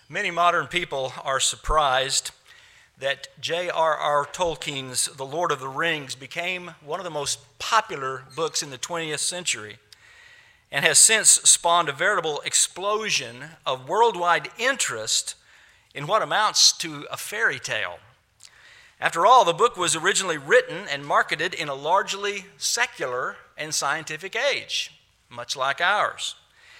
Many modern people are surprised that J.R.R. Tolkien's The Lord of the Rings became one of the most popular books in the 20th century and has since spawned a veritable explosion of worldwide interest in what amounts to a fairy tale. After all, the book was originally written and marketed in a largely secular and scientific age, much like ours.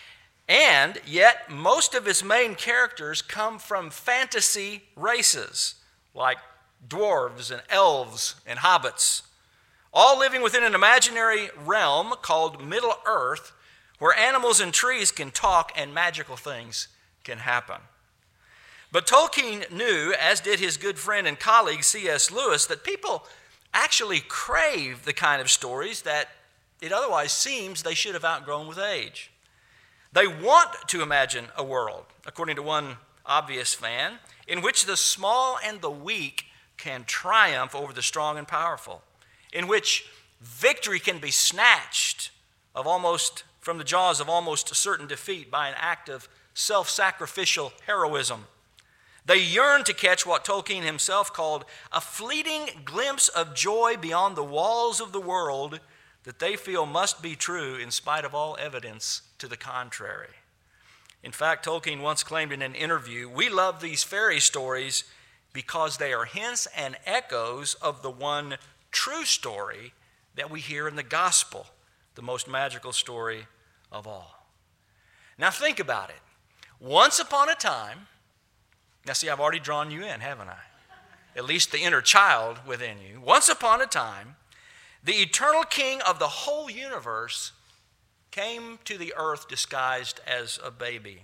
And yet, most of its main characters come from fantasy races, like dwarves and elves and hobbits, all living within an imaginary realm called Middle-earth, where animals and trees can talk and magical things can happen. But Tolkien knew, as did his good friend and colleague C.S. Lewis, that people actually crave the kind of stories that it otherwise seems they should have outgrown with age. They want to imagine a world, according to one obvious fan, in which the small and the weak can triumph over the strong and powerful, in which victory can be snatched from the jaws of almost certain defeat by an act of self-sacrificial heroism. They yearn to catch what Tolkien himself called a fleeting glimpse of joy beyond the walls of the world that they feel must be true in spite of all evidence to the contrary. In fact, Tolkien once claimed in an interview, "We love these fairy stories because they are hints and echoes of the one true story that we hear in the gospel, the most magical story of all." Now think about it. Once upon a time, now see, I've already drawn you in, haven't I? At least the inner child within you. Once upon a time, the eternal king of the whole universe came to the earth disguised as a baby.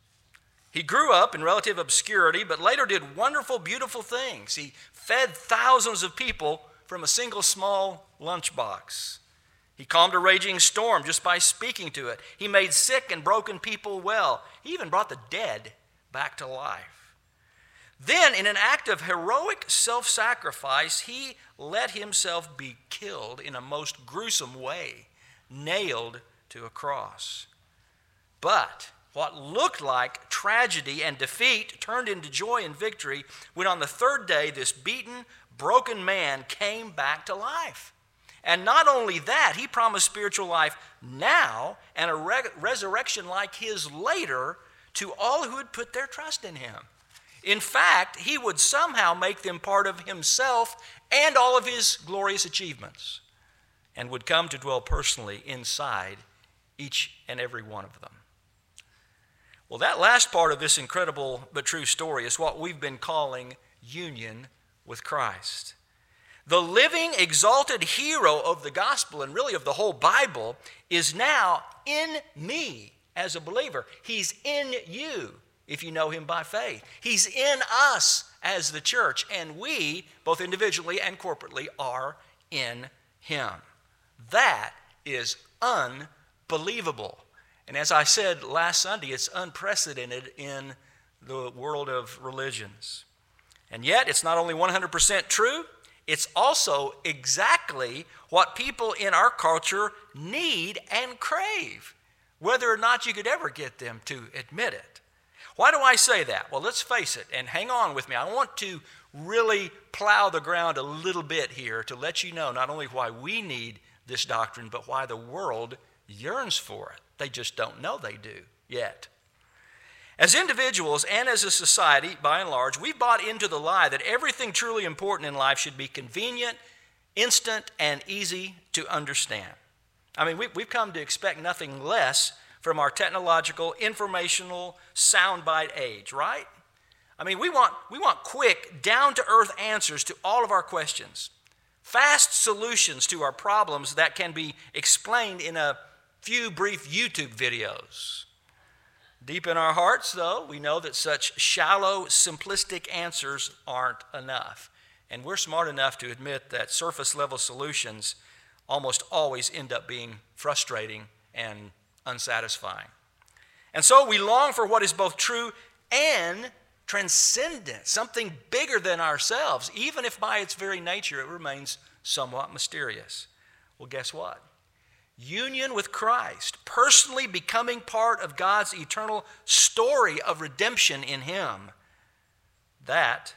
He grew up in relative obscurity, but later did wonderful, beautiful things. He fed thousands of people from a single small lunchbox. He calmed a raging storm just by speaking to it. He made sick and broken people well. He even brought the dead back to life. Then, in an act of heroic self-sacrifice, he let himself be killed in a most gruesome way, nailed to a cross. But what looked like tragedy and defeat turned into joy and victory when on the third day this beaten, broken man came back to life. And not only that, he promised spiritual life now and a resurrection like his later to all who would put their trust in him. In fact, he would somehow make them part of himself and all of his glorious achievements, and would come to dwell personally inside each and every one of them. Well, that last part of this incredible but true story is what we've been calling union with Christ. The living, exalted hero of the gospel, and really of the whole Bible, is now in me as a believer. He's in you if you know him by faith. He's in us as the church, and we, both individually and corporately, are in him. That is unbelievable. And as I said last Sunday, it's unprecedented in the world of religions. And yet, it's not only 100% true, it's also exactly what people in our culture need and crave, whether or not you could ever get them to admit it. Why do I say that? Well, let's face it, and hang on with me. I want to really plow the ground a little bit here to let you know not only why we need this doctrine, but why the world yearns for it. They just don't know they do yet. As individuals and as a society, by and large, we've bought into the lie that everything truly important in life should be convenient, instant, and easy to understand. I mean, we've come to expect nothing less from our technological, informational, soundbite age, right? I mean, we want quick, down-to-earth answers to all of our questions, fast solutions to our problems that can be explained in a few brief YouTube videos. Deep in our hearts, though, we know that such shallow, simplistic answers aren't enough. And we're smart enough to admit that surface-level solutions almost always end up being frustrating and unsatisfying. And so we long for what is both true and transcendent, something bigger than ourselves, even if by its very nature it remains somewhat mysterious. Well, guess what? union with Christ, personally becoming part of God's eternal story of redemption in Him. That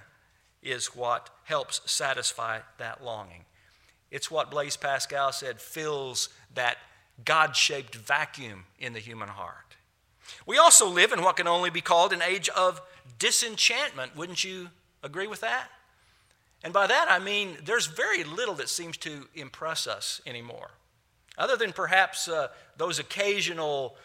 is what helps satisfy that longing. It's what Blaise Pascal said fills that God-shaped vacuum in the human heart. We also live in what can only be called an age of disenchantment. Wouldn't you agree with that? And by that I mean there's very little that seems to impress us anymore, other than perhaps those occasional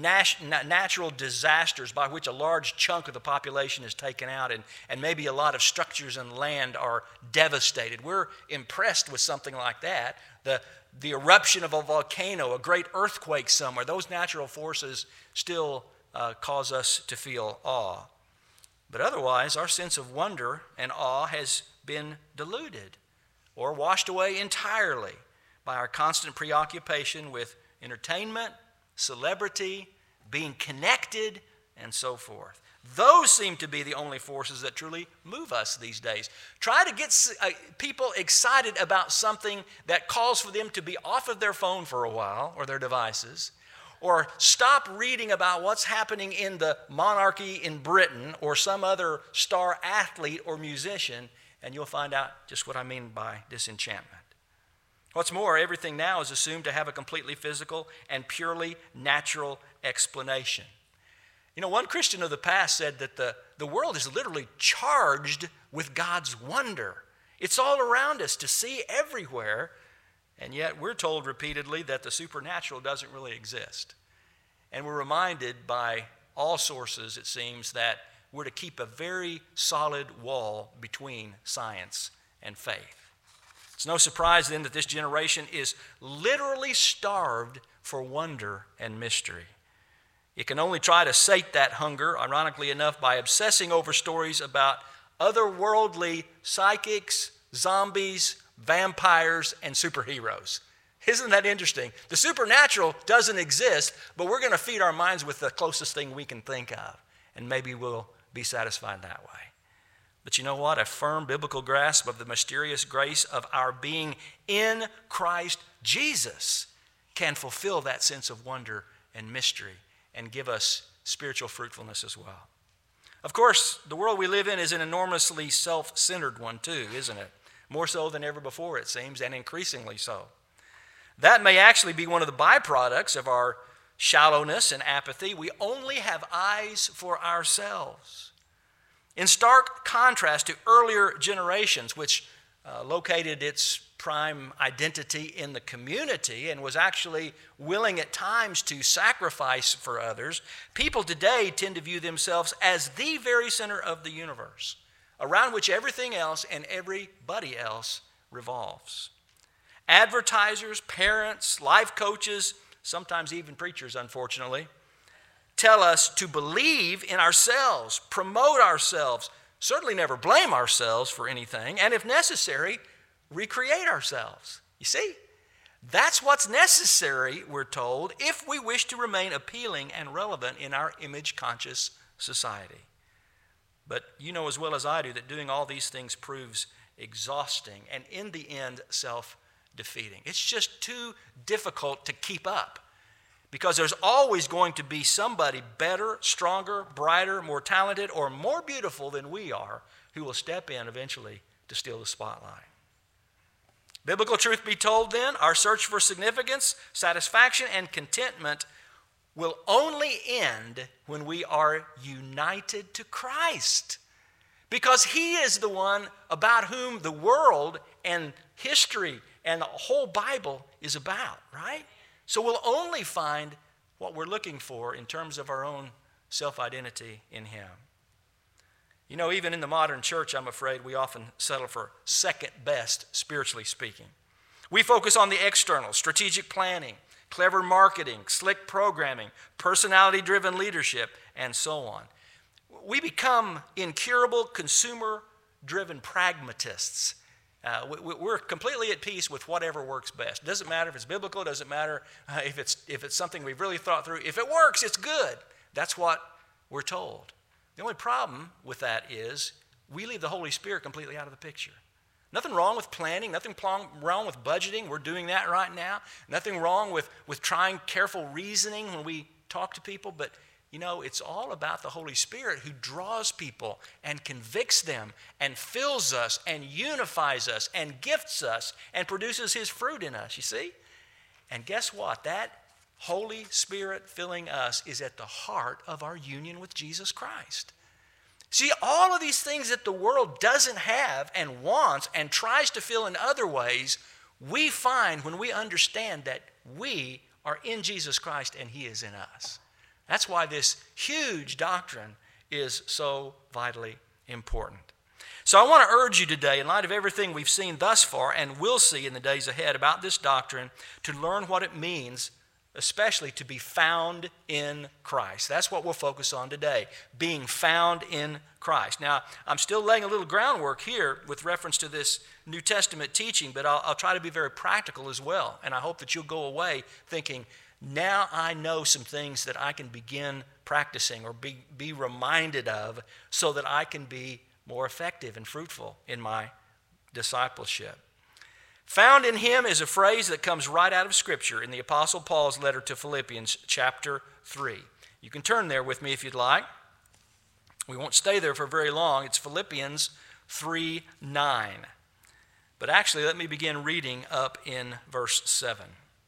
natural disasters by which a large chunk of the population is taken out and maybe a lot of structures and land are devastated. We're impressed with something like that. The eruption of a volcano, a great earthquake somewhere, those natural forces still cause us to feel awe. But otherwise, our sense of wonder and awe has been diluted or washed away entirely by our constant preoccupation with entertainment, celebrity, being connected, and so forth. Those seem to be the only forces that truly move us these days. Try to get people excited about something that calls for them to be off of their phone for a while or their devices, or stop reading about what's happening in the monarchy in Britain or some other star athlete or musician, and you'll find out just what I mean by disenchantment. What's more, everything now is assumed to have a completely physical and purely natural explanation. You know, one Christian of the past said that the world is literally charged with God's wonder. It's all around us to see everywhere, and yet we're told repeatedly that the supernatural doesn't really exist. And we're reminded by all sources, it seems, that we're to keep a very solid wall between science and faith. It's no surprise then that this generation is literally starved for wonder and mystery. It can only try to sate that hunger, ironically enough, by obsessing over stories about otherworldly psychics, zombies, vampires, and superheroes. Isn't that interesting? The supernatural doesn't exist, but we're going to feed our minds with the closest thing we can think of, and maybe we'll be satisfied that way. But you know what? A firm biblical grasp of the mysterious grace of our being in Christ Jesus can fulfill that sense of wonder and mystery and give us spiritual fruitfulness as well. Of course, the world we live in is an enormously self-centered one too, isn't it? More so than ever before, it seems, and increasingly so. That may actually be one of the byproducts of our shallowness and apathy. We only have eyes for ourselves. In stark contrast to earlier generations, which located its prime identity in the community and was actually willing at times to sacrifice for others, people today tend to view themselves as the very center of the universe, around which everything else and everybody else revolves. Advertisers, parents, life coaches, sometimes even preachers, unfortunately, tell us to believe in ourselves, promote ourselves, certainly never blame ourselves for anything, and if necessary, recreate ourselves. You see, that's what's necessary, we're told, if we wish to remain appealing and relevant in our image-conscious society. But you know as well as I do that doing all these things proves exhausting and in the end self-defeating. It's just too difficult to keep up, because there's always going to be somebody better, stronger, brighter, more talented, or more beautiful than we are who will step in eventually to steal the spotlight. Biblical truth be told then, our search for significance, satisfaction, and contentment will only end when we are united to Christ, because He is the one about whom the world and history and the whole Bible is about, right? So we'll only find what we're looking for in terms of our own self-identity in Him. You know, even in the modern church, I'm afraid we often settle for second best, spiritually speaking. We focus on the external, strategic planning, clever marketing, slick programming, personality-driven leadership, and so on. We become incurable, consumer-driven pragmatists. We're completely at peace with whatever works best. It doesn't matter if it's biblical. It doesn't matter if it's something we've really thought through. If it works, it's good. That's what we're told. The only problem with that is we leave the Holy Spirit completely out of the picture. Nothing wrong with planning, nothing wrong with budgeting. We're doing that right now. Nothing wrong with trying careful reasoning when we talk to people. But, it's all about the Holy Spirit who draws people and convicts them and fills us and unifies us and gifts us and produces His fruit in us, you see? And guess what? That Holy Spirit filling us is at the heart of our union with Jesus Christ. See, all of these things that the world doesn't have and wants and tries to fill in other ways, we find when we understand that we are in Jesus Christ and He is in us. That's why this huge doctrine is so vitally important. So I want to urge you today, in light of everything we've seen thus far and will see in the days ahead about this doctrine, to learn what it means, especially to be found in Christ. That's what we'll focus on today, being found in Christ. Now, I'm still laying a little groundwork here with reference to this New Testament teaching, but I'll try to be very practical as well. And I hope that you'll go away thinking, now I know some things that I can begin practicing or be reminded of so that I can be more effective and fruitful in my discipleship. Found in Him is a phrase that comes right out of Scripture in the Apostle Paul's letter to Philippians chapter 3. You can turn there with me if you'd like. We won't stay there for very long. It's Philippians 3:9. But actually, let me begin reading up in verse 7.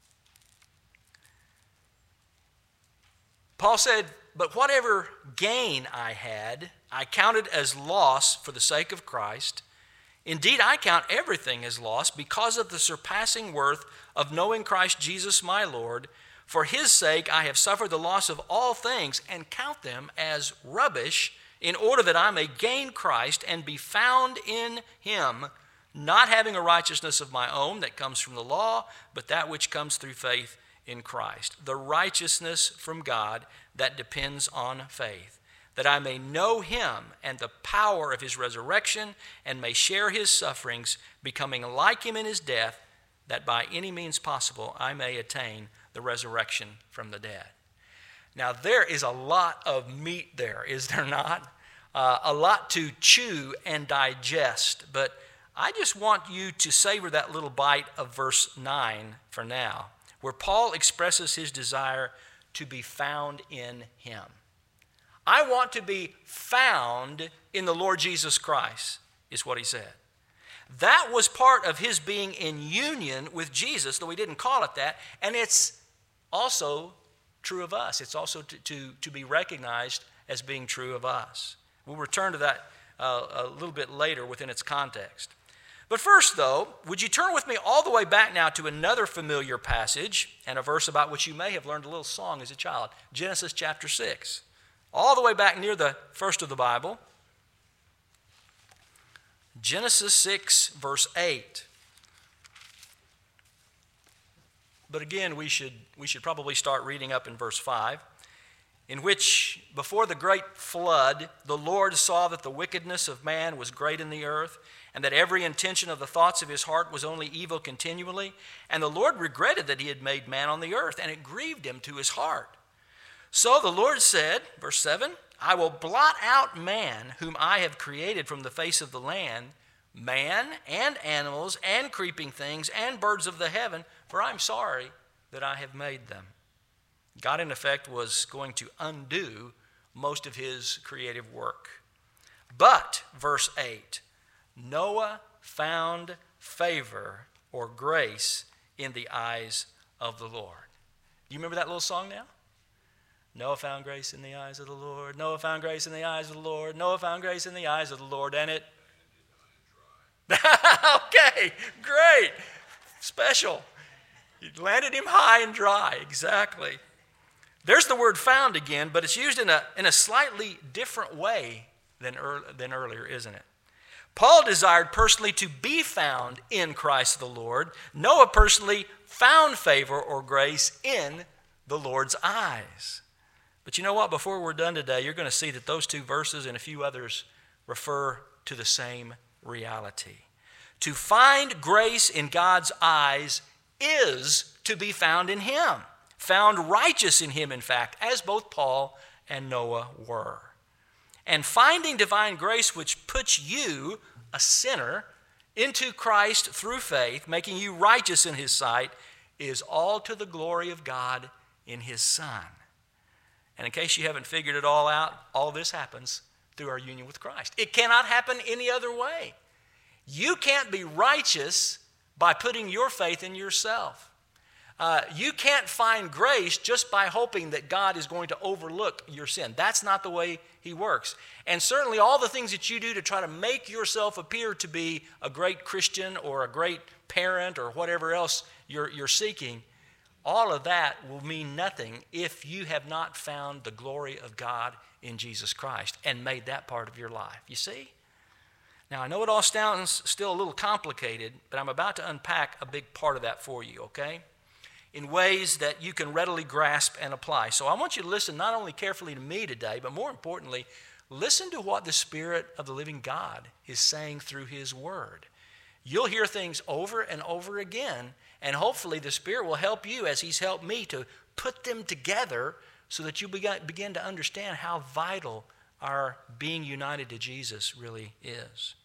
Paul said, "But whatever gain I had, I counted as loss for the sake of Christ. Indeed, I count everything as loss because of the surpassing worth of knowing Christ Jesus my Lord. For His sake I have suffered the loss of all things and count them as rubbish, in order that I may gain Christ and be found in Him, not having a righteousness of my own that comes from the law, but that which comes through faith in Christ, the righteousness from God that depends on faith, that I may know Him and the power of His resurrection and may share His sufferings, becoming like Him in His death, that by any means possible I may attain the resurrection from the dead." Now there is a lot of meat there, is there not? A lot to chew and digest, but I just want you to savor that little bite of verse 9 for now, where Paul expresses his desire to be found in Him. I want to be found in the Lord Jesus Christ, is what he said. That was part of his being in union with Jesus, though he didn't call it that, and it's also true of us. It's also to be recognized as being true of us. We'll return to that a little bit later within its context. But first, though, would you turn with me all the way back now to another familiar passage and a verse about which you may have learned a little song as a child, Genesis chapter 6. All the way back near the first of the Bible, Genesis 6, verse 8. But again, we should probably start reading up in verse 5, in which, before the great flood, the Lord saw that the wickedness of man was great in the earth, and that every intention of the thoughts of his heart was only evil continually. And the Lord regretted that He had made man on the earth, and it grieved Him to His heart. So the Lord said, verse 7, "I will blot out man whom I have created from the face of the land, man and animals and creeping things and birds of the heaven, for I am sorry that I have made them." God, in effect, was going to undo most of His creative work. But, verse 8, Noah found favor or grace in the eyes of the Lord. Do you remember that little song now? Noah found grace in the eyes of the Lord. Noah found grace in the eyes of the Lord. Noah found grace in the eyes of the Lord. And it... Okay, great. Special. You landed him high and dry. Exactly. There's the word found again, but it's used in a slightly different way than earlier, isn't it? Paul desired personally to be found in Christ the Lord. Noah personally found favor or grace in the Lord's eyes. But you know what? Before we're done today, you're going to see that those two verses and a few others refer to the same reality. To find grace in God's eyes is to be found in Him, found righteous in Him, in fact, as both Paul and Noah were. And finding divine grace which puts you, a sinner, into Christ through faith, making you righteous in his sight, is all to the glory of God in his Son. And in case you haven't figured it all out, all this happens through our union with Christ. It cannot happen any other way. You can't be righteous by putting your faith in yourself. You can't find grace just by hoping that God is going to overlook your sin. That's not the way he works. And certainly all the things that you do to try to make yourself appear to be a great Christian or a great parent or whatever else you're seeking, all of that will mean nothing if you have not found the glory of God in Jesus Christ and made that part of your life. You see? Now, I know it all sounds still a little complicated, but I'm about to unpack a big part of that for you, okay? In ways that you can readily grasp and apply. So I want you to listen not only carefully to me today, but more importantly, listen to what the Spirit of the living God is saying through his word. You'll hear things over and over again, and hopefully the Spirit will help you, as he's helped me, to put them together so that you begin to understand how vital our being united to Jesus really is.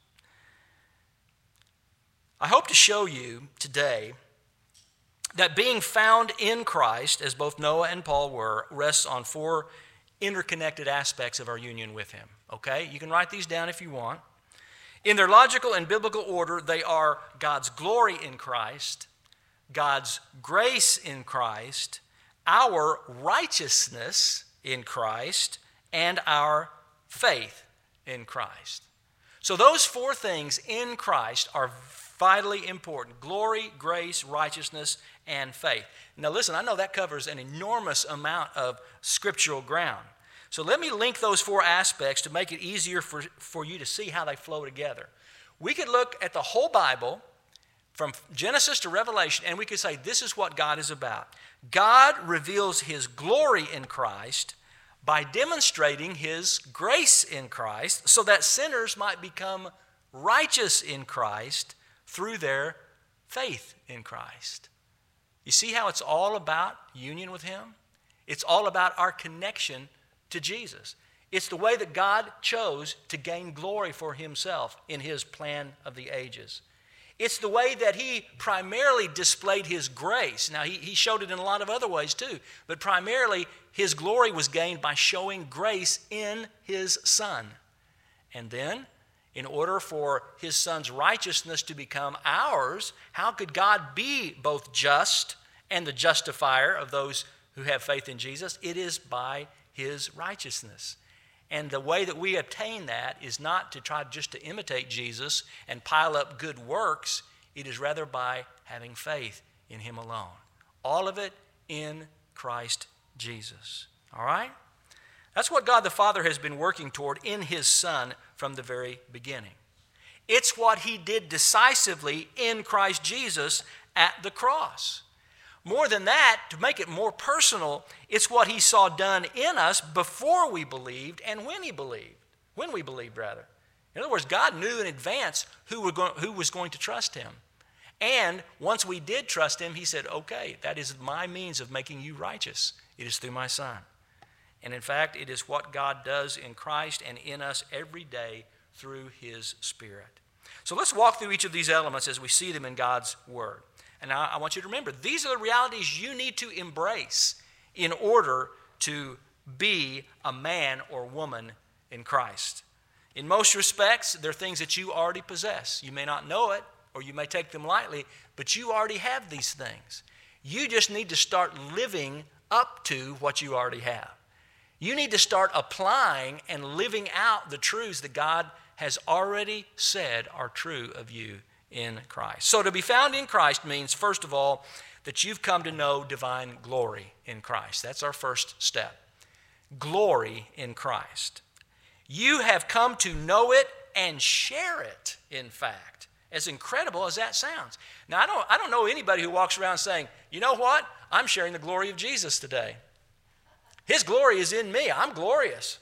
I hope to show you today that being found in Christ, as both Noah and Paul were, rests on four interconnected aspects of our union with him. Okay? You can write these down if you want. In their logical and biblical order, they are God's glory in Christ, God's grace in Christ, our righteousness in Christ, and our faith in Christ. So those four things in Christ are vitally important: glory, grace, righteousness, and faith. Now listen, I know that covers an enormous amount of scriptural ground. So let me link those four aspects to make it easier for you to see how they flow together. We could look at the whole Bible from Genesis to Revelation, and we could say this is what God is about. God reveals his glory in Christ by demonstrating his grace in Christ so that sinners might become righteous in Christ through their faith in Christ. You see how it's all about union with him? It's all about our connection to Jesus. It's the way that God chose to gain glory for himself in his plan of the ages. It's the way that he primarily displayed his grace. Now, he showed it in a lot of other ways too, but primarily his glory was gained by showing grace in his Son. And then, in order for his Son's righteousness to become ours, how could God be both just and the justifier of those who have faith in Jesus? It is by his righteousness. And the way that we attain that is not to try just to imitate Jesus and pile up good works. It is rather by having faith in him alone. All of it in Christ Jesus. All right? That's what God the Father has been working toward in his Son from the very beginning. It's what he did decisively in Christ Jesus at the cross. More than that, to make it more personal, it's what he saw done in us before we believed and when we believed. In other words, God knew in advance who was going to trust him. And once we did trust him, he said, okay, that is my means of making you righteous. It is through my Son. And in fact, it is what God does in Christ and in us every day through his Spirit. So let's walk through each of these elements as we see them in God's Word. And I want you to remember, these are the realities you need to embrace in order to be a man or woman in Christ. In most respects, they're things that you already possess. You may not know it, or you may take them lightly, but you already have these things. You just need to start living up to what you already have. You need to start applying and living out the truths that God has already said are true of you in Christ. So to be found in Christ means, first of all, that you've come to know divine glory in Christ. That's our first step. Glory in Christ. You have come to know it and share it, in fact, as incredible as that sounds. Now, I don't know anybody who walks around saying, you know what? I'm sharing the glory of Jesus today. His glory is in me. I'm glorious.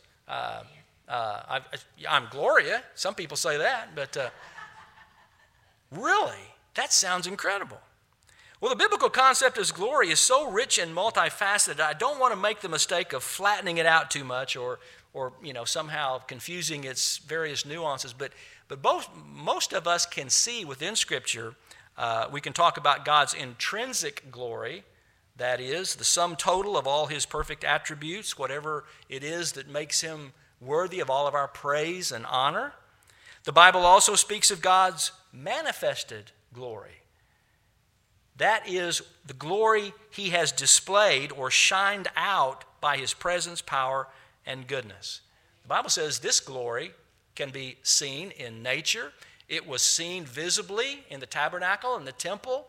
I'm Gloria. Some people say that, but really, that sounds incredible. Well, the biblical concept of glory is so rich and multifaceted, I don't want to make the mistake of flattening it out too much or somehow confusing its various nuances. But most of us can see within Scripture, we can talk about God's intrinsic glory, that is, the sum total of all his perfect attributes, whatever it is that makes him worthy of all of our praise and honor. The Bible also speaks of God's manifested glory. That is the glory he has displayed or shined out by his presence, power, and goodness. The Bible says this glory can be seen in nature. It was seen visibly in the tabernacle and the temple.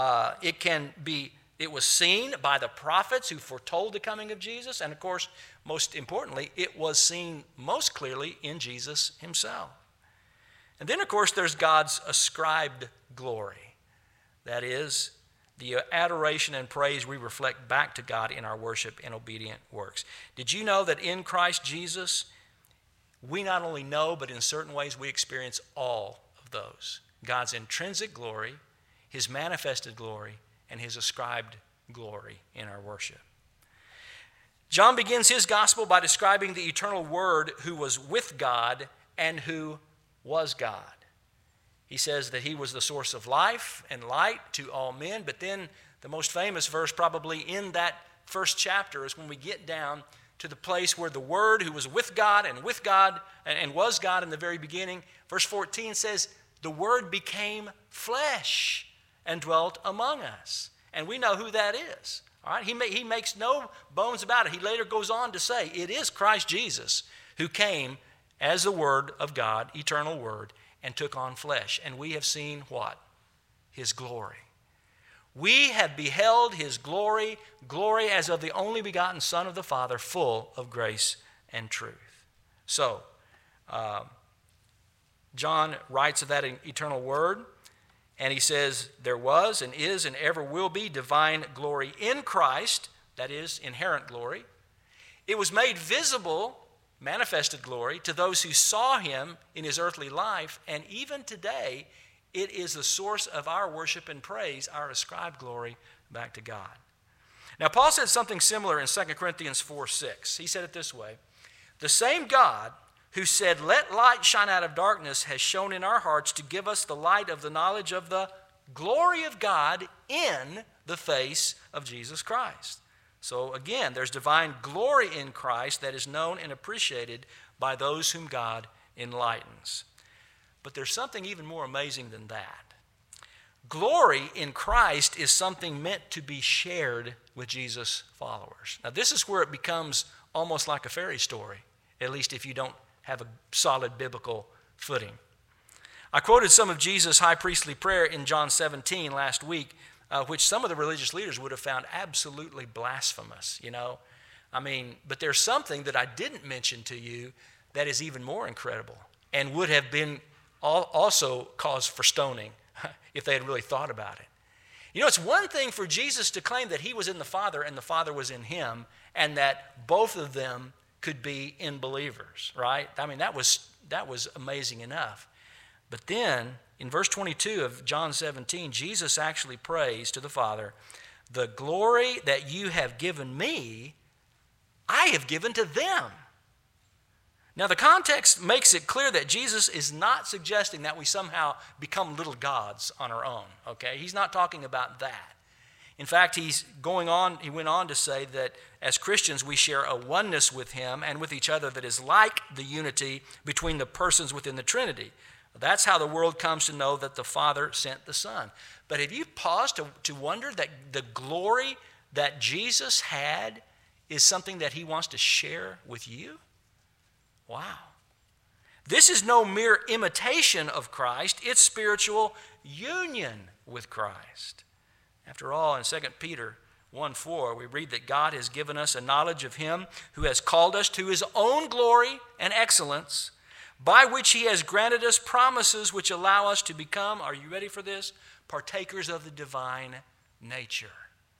It was seen by the prophets who foretold the coming of Jesus. And of course, most importantly, it was seen most clearly in Jesus himself. And then, of course, there's God's ascribed glory. That is, the adoration and praise we reflect back to God in our worship and obedient works. Did you know that in Christ Jesus, we not only know, but in certain ways we experience all of those? God's intrinsic glory, his manifested glory, and his ascribed glory in our worship. John begins his gospel by describing the eternal Word who was with God and who was God. He says that he was the source of life and light to all men. But then the most famous verse probably in that first chapter is when we get down to the place where the Word who was with God and was God in the very beginning. Verse 14 says, the Word became flesh and dwelt among us. And we know who that is. All right? He makes no bones about it. He later goes on to say, it is Christ Jesus who came as the Word of God, eternal Word, and took on flesh. And we have seen what? His glory. We have beheld his glory, glory as of the only begotten Son of the Father, full of grace and truth. So, John writes of that eternal Word, and he says, there was and is and ever will be divine glory in Christ, that is, inherent glory. It was made visible, manifested glory, to those who saw him in his earthly life, and even today, it is the source of our worship and praise, our ascribed glory back to God. Now, Paul said something similar in 2 Corinthians 4:6. He said it this way, the same God who said, let light shine out of darkness, has shone in our hearts to give us the light of the knowledge of the glory of God in the face of Jesus Christ. So again, there's divine glory in Christ that is known and appreciated by those whom God enlightens. But there's something even more amazing than that. Glory in Christ is something meant to be shared with Jesus' followers. Now, this is where it becomes almost like a fairy story, at least if you don't have a solid biblical footing. I quoted some of Jesus' high priestly prayer in John 17 last week, which some of the religious leaders would have found absolutely blasphemous, but there's something that I didn't mention to you that is even more incredible and would have been also cause for stoning if they had really thought about it. It's one thing for Jesus to claim that he was in the Father and the Father was in him, and that both of them could be in believers, right? That was amazing enough. But then, in verse 22 of John 17, Jesus actually prays to the Father, the glory that you have given me, I have given to them. Now, the context makes it clear that Jesus is not suggesting that we somehow become little gods on our own, okay? He's not talking about that. In fact, he went on to say that as Christians, we share a oneness with him and with each other that is like the unity between the persons within the Trinity. That's how the world comes to know that the Father sent the Son. But have you paused to wonder that the glory that Jesus had is something that he wants to share with you? Wow. This is no mere imitation of Christ. It's spiritual union with Christ. After all, in 2 Peter 1:4, we read that God has given us a knowledge of him who has called us to his own glory and excellence, by which he has granted us promises which allow us to become, are you ready for this? Partakers of the divine nature.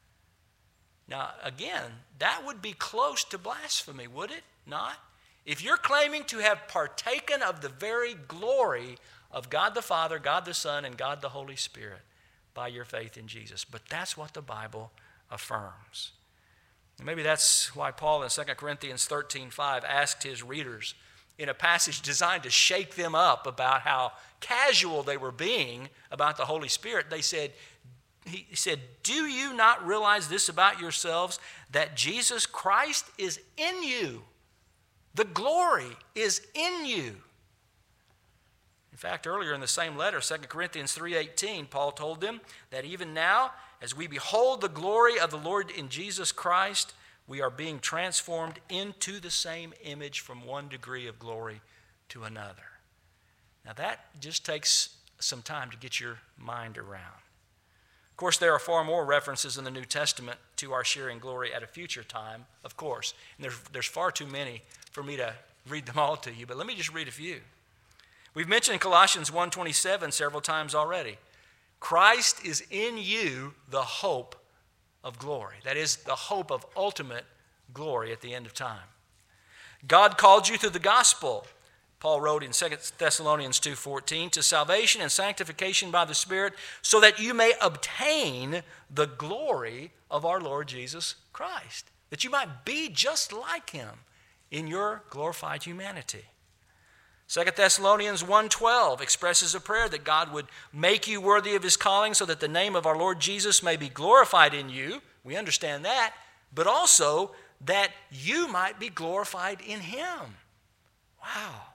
Now, again, that would be close to blasphemy, would it not? If you're claiming to have partaken of the very glory of God the Father, God the Son, and God the Holy Spirit by your faith in Jesus. But that's what the Bible affirms. Maybe that's why Paul in 2 Corinthians 13:5 asked his readers in a passage designed to shake them up about how casual they were being about the Holy Spirit. He said, "Do you not realize this about yourselves, that Jesus Christ is in you? The glory is in you." In fact, earlier in the same letter, 2 Corinthians 3:18, Paul told them that even now, as we behold the glory of the Lord in Jesus Christ, we are being transformed into the same image from one degree of glory to another. Now that just takes some time to get your mind around. Of course, there are far more references in the New Testament to our sharing glory at a future time, of course. And there's far too many for me to read them all to you, but let me just read a few. We've mentioned Colossians 1:27 several times already. Christ is in you, the hope of glory. That is, the hope of ultimate glory at the end of time. God called you through the gospel, Paul wrote in 2 Thessalonians 2:14, to salvation and sanctification by the Spirit, so that you may obtain the glory of our Lord Jesus Christ, that you might be just like him in your glorified humanity. 2 Thessalonians 1:12 expresses a prayer that God would make you worthy of his calling so that the name of our Lord Jesus may be glorified in you. We understand that, but also that you might be glorified in him. Wow.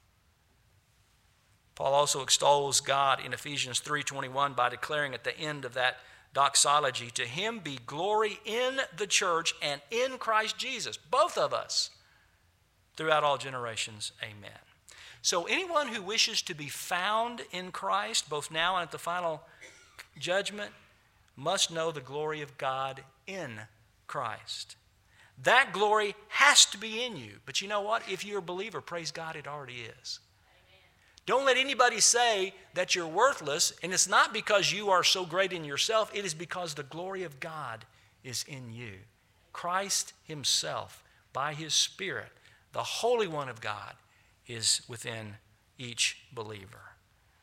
Paul also extols God in Ephesians 3:21 by declaring at the end of that doxology, "To him be glory in the church and in Christ Jesus," both of us, "throughout all generations. Amen." So anyone who wishes to be found in Christ, both now and at the final judgment, must know the glory of God in Christ. That glory has to be in you. But you know what? If you're a believer, praise God, it already is. Amen. Don't let anybody say that you're worthless, and it's not because you are so great in yourself. It is because the glory of God is in you. Christ himself, by his Spirit, the Holy One of God, is within each believer.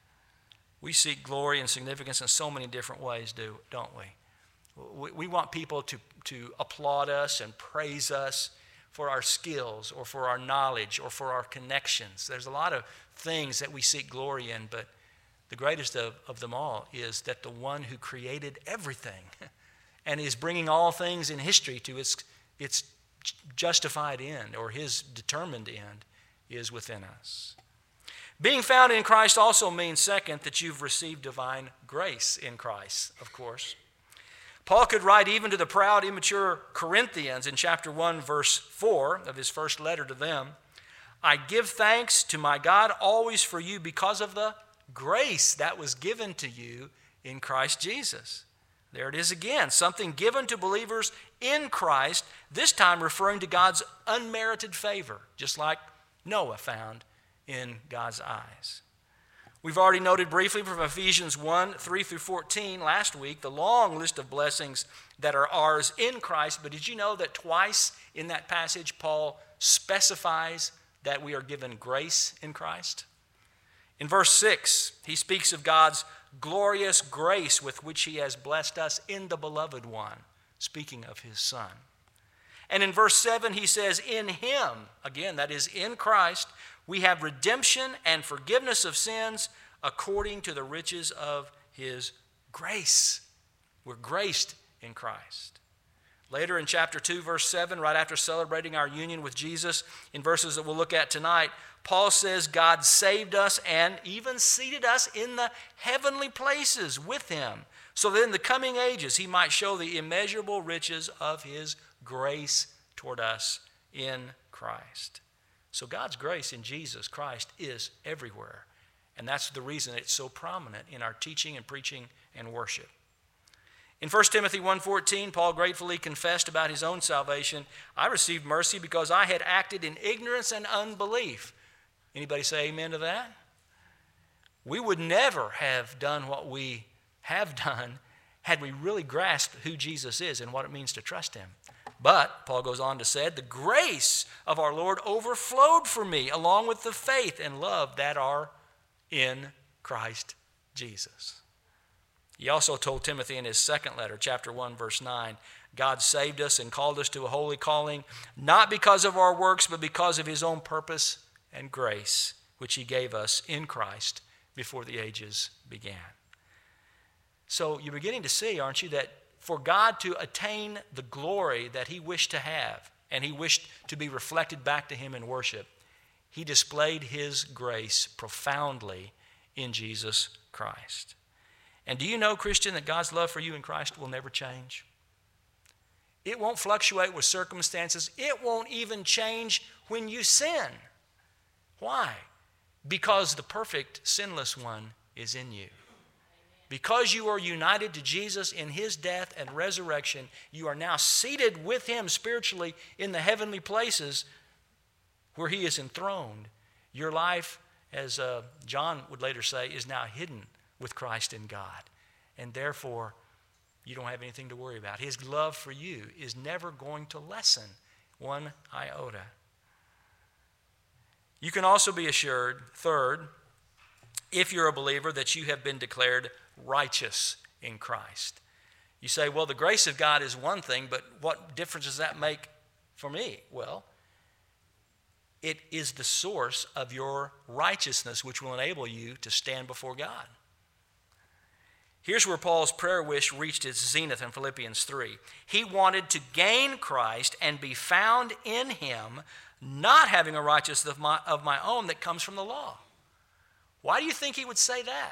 We seek glory and significance in so many different ways, don't we? We want people to applaud us and praise us for our skills or for our knowledge or for our connections. There's a lot of things that we seek glory in, but the greatest of them all is that the one who created everything and is bringing all things in history to its justified end or his determined end is within us. Being found in Christ also means, second, that you've received divine grace in Christ, of course. Paul could write even to the proud, immature Corinthians in chapter 1, verse 4 of his first letter to them, "I give thanks to my God always for you because of the grace that was given to you in Christ Jesus." There it is again, something given to believers in Christ, this time referring to God's unmerited favor, just like Noah found in God's eyes. We've already noted briefly from Ephesians 1:3-14 last week the long list of blessings that are ours in Christ, but did you know that twice in that passage Paul specifies that we are given grace in Christ? In verse 6, he speaks of God's glorious grace with which he has blessed us in the beloved one, speaking of his Son. And in verse 7, he says, "In him," again, that is in Christ, "we have redemption and forgiveness of sins according to the riches of his grace." We're graced in Christ. Later in chapter 2, verse 7, right after celebrating our union with Jesus, in verses that we'll look at tonight, Paul says God saved us and even seated us in the heavenly places with him, so that in the coming ages he might show the immeasurable riches of his grace toward us in Christ. So God's grace in Jesus Christ is everywhere, and that's the reason it's so prominent in our teaching and preaching and worship. In 1 Timothy 1:14, Paul gratefully confessed about his own salvation. "I received mercy because I had acted in ignorance and unbelief." Anybody say amen to that? We would never have done what we have done had we really grasped who Jesus is and what it means to trust him. But, Paul goes on to say, "The grace of our Lord overflowed for me, along with the faith and love that are in Christ Jesus." He also told Timothy in his second letter, chapter 1, verse 9, God saved us and called us to a holy calling, not because of our works, but because of his own purpose and grace, which he gave us in Christ before the ages began. So you're beginning to see, aren't you, that for God to attain the glory that he wished to have, and he wished to be reflected back to him in worship, he displayed his grace profoundly in Jesus Christ. And do you know, Christian, that God's love for you in Christ will never change? It won't fluctuate with circumstances. It won't even change when you sin. Why? Because the perfect, sinless one is in you. Because you are united to Jesus in his death and resurrection, you are now seated with him spiritually in the heavenly places where he is enthroned. Your life, as John would later say, is now hidden with Christ in God. And therefore, you don't have anything to worry about. His love for you is never going to lessen one iota. You can also be assured, third, if you're a believer, that you have been declared righteous in Christ. You say, well, the grace of God is one thing, but what difference does that make for me? Well, it is the source of your righteousness, which will enable you to stand before God. Here's where Paul's prayer wish reached its zenith in Philippians 3. He wanted to gain Christ and be found in him, not having a righteousness of my own that comes from the law. Why do you think he would say that?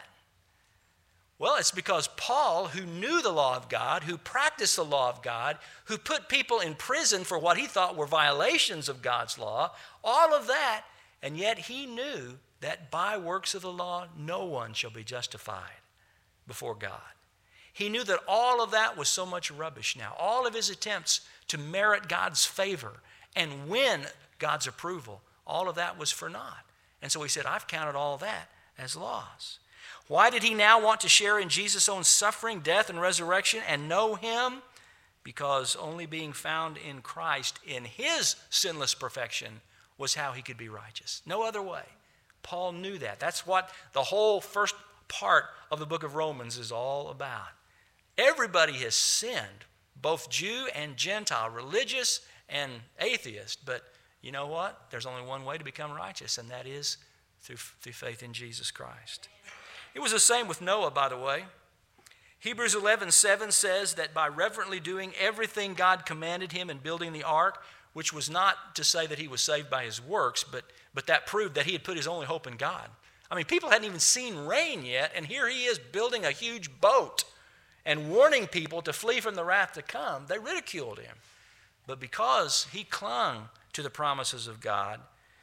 Well, it's because Paul, who knew the law of God, who practiced the law of God, who put people in prison for what he thought were violations of God's law, all of that, and yet he knew that by works of the law, no one shall be justified before God. He knew that all of that was so much rubbish now. All of his attempts to merit God's favor and win God's approval, all of that was for naught. And so he said, I've counted all that as loss. Why did he now want to share in Jesus' own suffering, death, and resurrection and know him? Because only being found in Christ in his sinless perfection was how he could be righteous. No other way. Paul knew that. That's what the whole first part of the book of Romans is all about. Everybody has sinned, both Jew and Gentile, religious and atheist. But you know what? There's only one way to become righteous, and that is through faith in Jesus Christ. It was the same with Noah, by the way. Hebrews 11:7 says that by reverently doing everything God commanded him in building the ark, which was not to say that he was saved by his works, but that proved that he had put his only hope in God. I mean, people hadn't even seen rain yet, and here he is building a huge boat and warning people to flee from the wrath to come. They ridiculed him. But because he clung to the promises of God,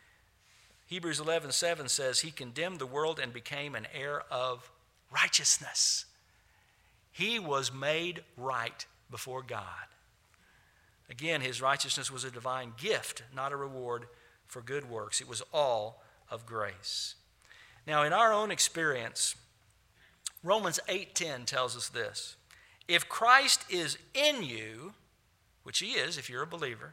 Hebrews 11:7 says he condemned the world and became an heir of righteousness. He was made right before God. Again, his righteousness was a divine gift, not a reward for good works. It was all of grace. Now, in our own experience, Romans 8:10 tells us this. If Christ is in you, which he is if you're a believer,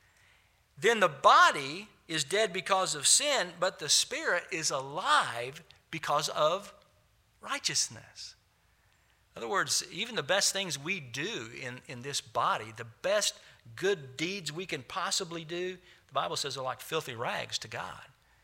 then the body is dead because of sin, but the spirit is alive because of righteousness. In other words, even the best things we do in this body, the best good deeds we can possibly do, the Bible says are like filthy rags to God.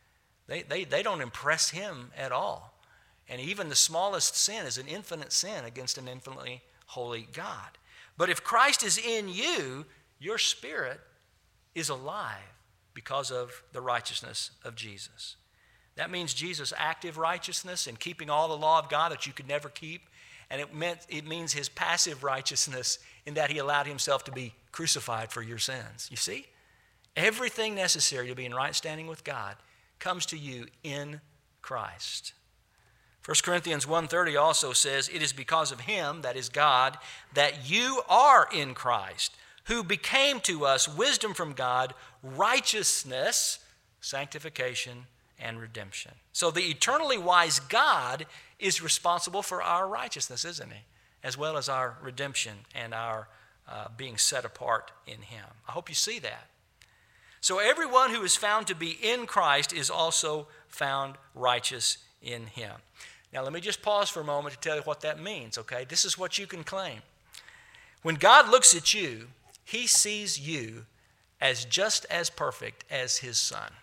They don't impress him at all. And even the smallest sin is an infinite sin against an infinitely holy God. But if Christ is in you, your spirit is alive because of the righteousness of Jesus. That means Jesus' active righteousness and keeping all the law of God that you could never keep. And it means his passive righteousness in that he allowed himself to be crucified for your sins. You see? Everything necessary to be in right standing with God comes to you in Christ. 1 Corinthians 1:30 also says, it is because of him, that is God, that you are in Christ, who became to us wisdom from God, righteousness, sanctification, and redemption. So the eternally wise God is responsible for our righteousness, isn't he? As well as our redemption and our being set apart in him. I hope you see that. So everyone who is found to be in Christ is also found righteous in him. Now let me just pause for a moment to tell you what that means, okay? This is what you can claim. When God looks at you, he sees you as just as perfect as his Son.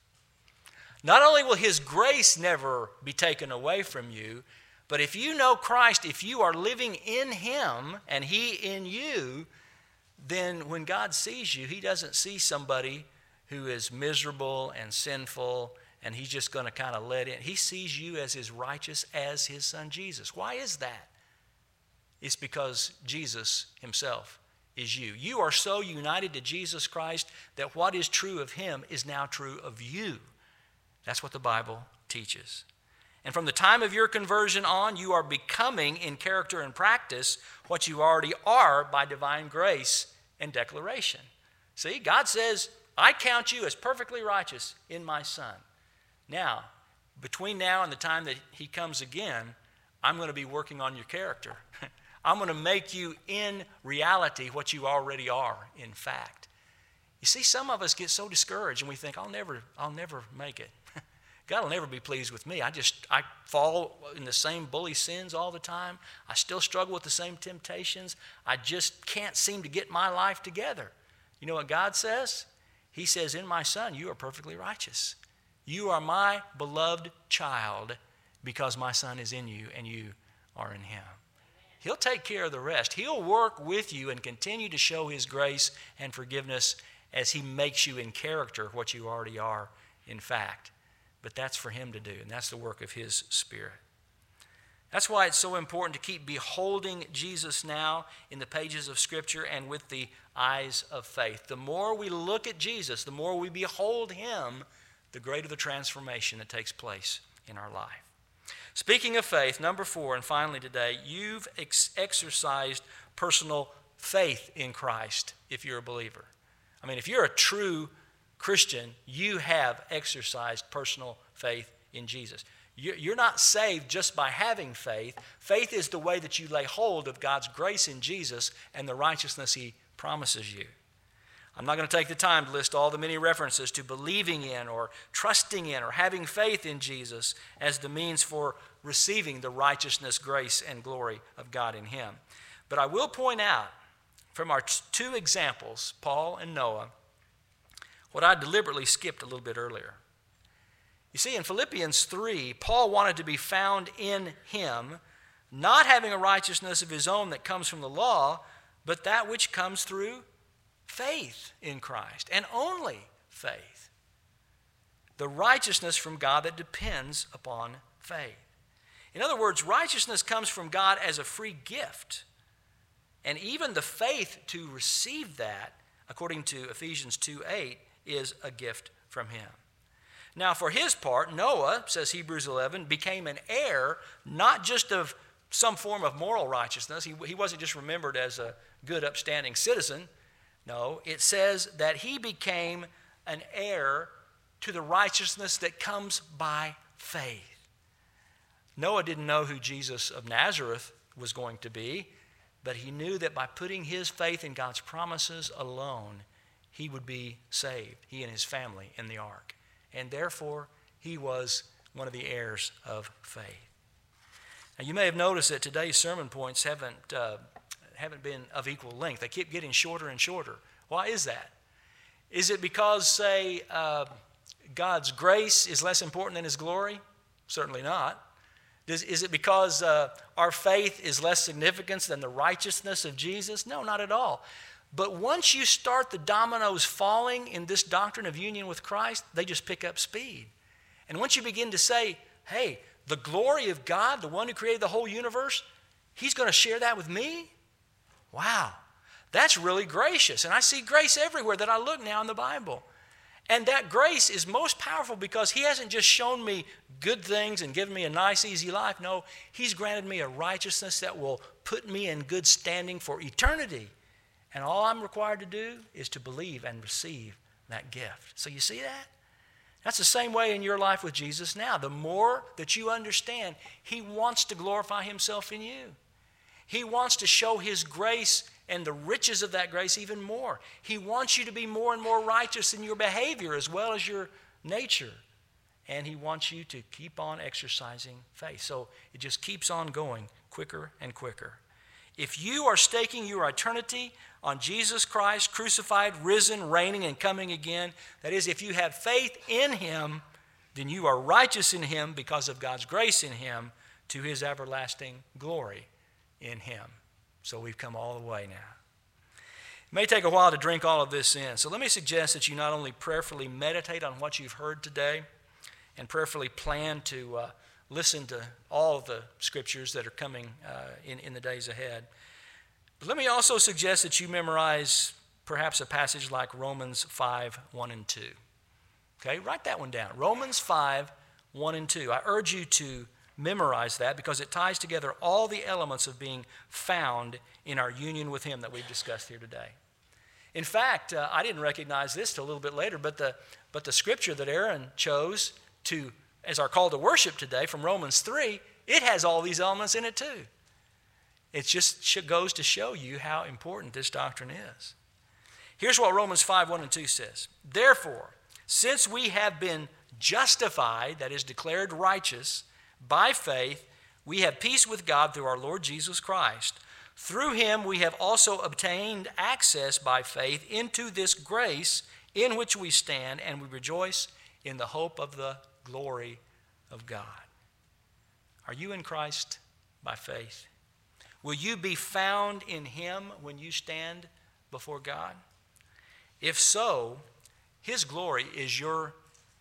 Not only will his grace never be taken away from you, but if you know Christ, if you are living in him and he in you, then when God sees you, he doesn't see somebody who is miserable and sinful and he's just going to kind of let in. He sees you as righteous as his Son Jesus. Why is that? It's because Jesus himself is you. You are so united to Jesus Christ that what is true of him is now true of you. That's what the Bible teaches. And from the time of your conversion on, you are becoming in character and practice what you already are by divine grace and declaration. See, God says, I count you as perfectly righteous in my Son. Now, between now and the time that he comes again, I'm going to be working on your character. I'm going to make you in reality what you already are in fact. You see, some of us get so discouraged and we think, I'll never make it. God will never be pleased with me. I fall in the same bully sins all the time. I still struggle with the same temptations. I just can't seem to get my life together. You know what God says? He says, in my Son, you are perfectly righteous. You are my beloved child because my Son is in you and you are in him. He'll take care of the rest. He'll work with you and continue to show his grace and forgiveness as he makes you in character what you already are in fact. But that's for him to do, and that's the work of his Spirit. That's why it's so important to keep beholding Jesus now in the pages of Scripture and with the eyes of faith. The more we look at Jesus, the more we behold him, the greater the transformation that takes place in our life. Speaking of faith, number 4, and finally today, you've exercised personal faith in Christ if you're a believer. I mean, if you're a true Christian, you have exercised personal faith in Jesus. You're not saved just by having faith. Faith is the way that you lay hold of God's grace in Jesus and the righteousness he promises you. I'm not going to take the time to list all the many references to believing in or trusting in or having faith in Jesus as the means for receiving the righteousness, grace, and glory of God in him. But I will point out from our two examples, Paul and Noah, what I deliberately skipped a little bit earlier. You see, in Philippians 3, Paul wanted to be found in him, not having a righteousness of his own that comes from the law, but that which comes through faith in Christ, and only faith. The righteousness from God that depends upon faith. In other words, righteousness comes from God as a free gift. And even the faith to receive that, according to Ephesians 2:8, is a gift from him. Now, for his part, Noah, says Hebrews 11, became an heir, not just of some form of moral righteousness. He wasn't just remembered as a good, upstanding citizen. No, it says that he became an heir to the righteousness that comes by faith. Noah didn't know who Jesus of Nazareth was going to be, but he knew that by putting his faith in God's promises alone, he would be saved, he and his family in the ark. And therefore, he was one of the heirs of faith. Now, you may have noticed that today's sermon points haven't been of equal length. They keep getting shorter and shorter. Why is that? Is it because, say, God's grace is less important than his glory? Certainly not. Is it because our faith is less significant than the righteousness of Jesus? No, not at all. But once you start the dominoes falling in this doctrine of union with Christ, they just pick up speed. And once you begin to say, hey, the glory of God, the one who created the whole universe, he's going to share that with me? Wow, that's really gracious. And I see grace everywhere that I look now in the Bible. And that grace is most powerful because he hasn't just shown me good things and given me a nice, easy life. No, he's granted me a righteousness that will put me in good standing for eternity. And all I'm required to do is to believe and receive that gift. So you see that? That's the same way in your life with Jesus now. The more that you understand, he wants to glorify himself in you. He wants to show his grace and the riches of that grace even more. He wants you to be more and more righteous in your behavior as well as your nature. And he wants you to keep on exercising faith. So it just keeps on going quicker and quicker. If you are staking your eternity on Jesus Christ, crucified, risen, reigning, and coming again, that is, if you have faith in him, then you are righteous in him because of God's grace in him to his everlasting glory in him. So we've come all the way now. It may take a while to drink all of this in. So let me suggest that you not only prayerfully meditate on what you've heard today and prayerfully plan to listen to all of the scriptures that are coming in the days ahead, but let me also suggest that you memorize perhaps a passage like Romans 5, 1 and 2. Okay, write that one down. Romans 5, 1 and 2. I urge you to memorize that because it ties together all the elements of being found in our union with him that we've discussed here today. In fact, I didn't recognize this till a little bit later, but the scripture that Aaron chose to as our call to worship today from Romans 3, it has all these elements in it too. It just goes to show you how important this doctrine is. Here's what Romans 5, 1 and 2 says. Therefore, since we have been justified, that is declared righteous, by faith, we have peace with God through our Lord Jesus Christ. Through him we have also obtained access by faith into this grace in which we stand, and we rejoice in the hope of the glory of God. Are you in Christ by faith? Will you be found in him when you stand before God? If so, his glory is your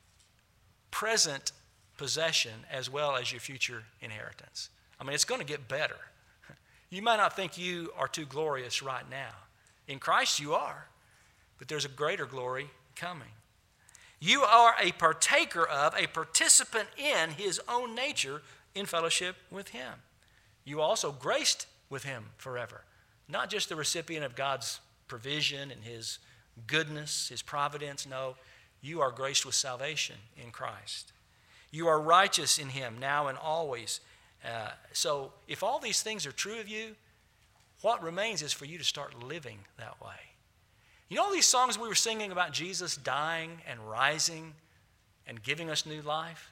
present possession as well as your future inheritance. I mean, it's going to get better. You might not think you are too glorious right now. In Christ you are, but there's a greater glory coming. You are a partaker of, a participant in his own nature in fellowship with him. You also graced with him forever, not just the recipient of God's provision and his goodness, his providence. No, you are graced with salvation in Christ. You are righteous in him now and always. So if all these things are true of you, what remains is for you to start living that way. You know all these songs we were singing about Jesus dying and rising and giving us new life?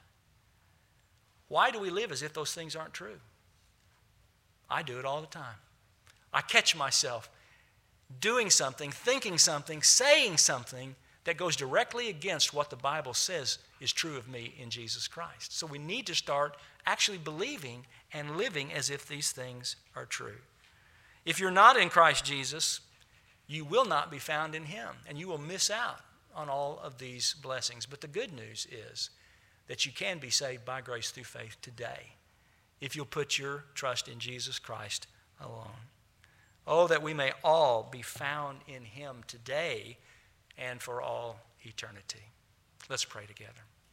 Why do we live as if those things aren't true? I do it all the time. I catch myself doing something, thinking something, saying something that goes directly against what the Bible says is true of me in Jesus Christ. So we need to start actually believing and living as if these things are true. If you're not in Christ Jesus, you will not be found in him, and you will miss out on all of these blessings. But the good news is that you can be saved by grace through faith today if you'll put your trust in Jesus Christ alone. Oh, that we may all be found in him today and for all eternity. Let's pray together.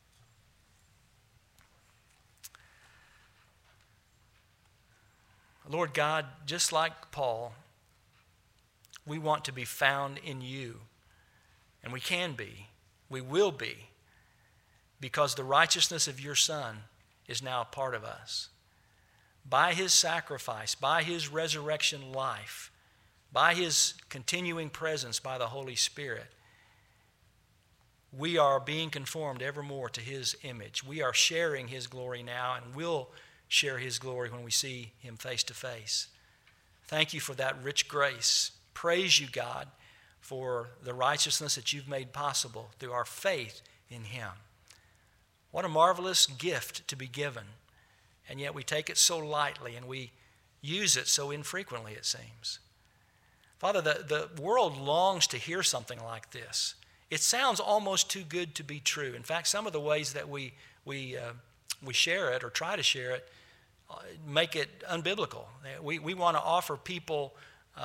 Lord God, just like Paul, we want to be found in you. And we can be. We will be. Because the righteousness of your Son is now a part of us. By his sacrifice, by his resurrection life, by his continuing presence by the Holy Spirit, we are being conformed ever more to his image. We are sharing his glory now and will share his glory when we see him face to face. Thank you for that rich grace. Praise you, God, for the righteousness that you've made possible through our faith in him. What a marvelous gift to be given. And yet we take it so lightly and we use it so infrequently, it seems. Father, the world longs to hear something like this. It sounds almost too good to be true. In fact, some of the ways that we share it or try to share it make it unbiblical. We want to offer people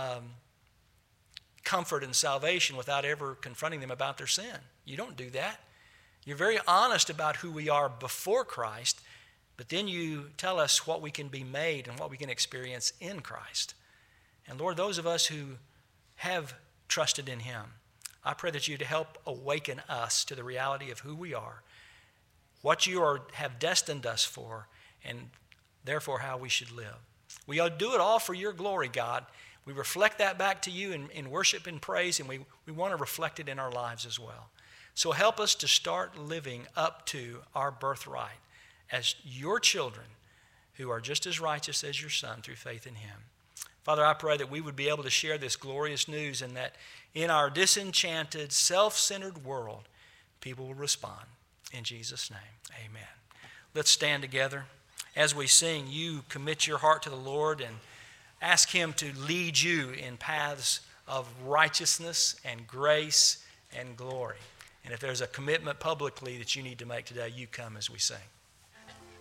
comfort and salvation without ever confronting them about their sin. You don't do that. You're very honest about who we are before Christ, but then you tell us what we can be made and what we can experience in Christ. And Lord, those of us who have trusted in him, I pray that you'd help awaken us to the reality of who we are, what you have destined us for, and therefore how we should live. We ought to do it all for your glory, God. We reflect that back to you in worship and praise, and we want to reflect it in our lives as well. So help us to start living up to our birthright as your children who are just as righteous as your Son through faith in him. Father, I pray that we would be able to share this glorious news and that in our disenchanted, self-centered world, people will respond. In Jesus' name, amen. Let's stand together. As we sing, you commit your heart to the Lord and ask Him to lead you in paths of righteousness and grace and glory. And if there's a commitment publicly that you need to make today, you come as we sing.